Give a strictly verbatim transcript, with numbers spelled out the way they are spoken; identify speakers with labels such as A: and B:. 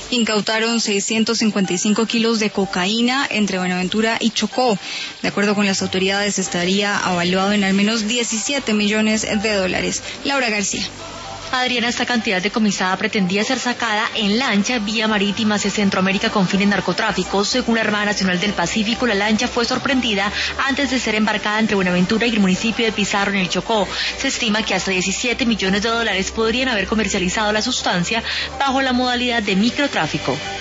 A: Incautaron seiscientos cincuenta y cinco kilos de cocaína entre Buenaventura y Chocó. De acuerdo con las autoridades, estaría avaluado en al menos diecisiete millones de dólares. Laura García.
B: Adriana, esta cantidad decomisada pretendía ser sacada en lancha vía marítima hacia Centroamérica con fines narcotráficos. Según la Armada Nacional del Pacífico, la lancha fue sorprendida antes de ser embarcada entre Buenaventura y el municipio de Pizarro, en el Chocó. Se estima que hasta diecisiete millones de dólares podrían haber comercializado la sustancia bajo la modalidad de microtráfico.